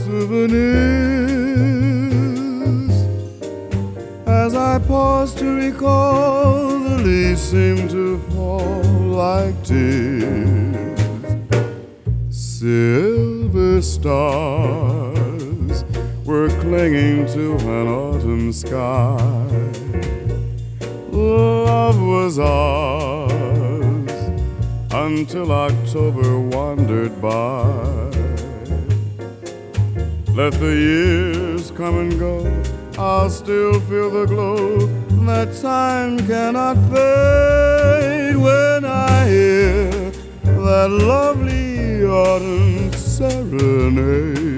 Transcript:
souvenirs. As I pause to recall, the leaves seem to fall like tears. Silver stars were clinging to an autumn sky. Love was ours until October wandered by. Let the years come and go, I'll still feel the glow that time cannot fade when I hear that lovely autumn serenade.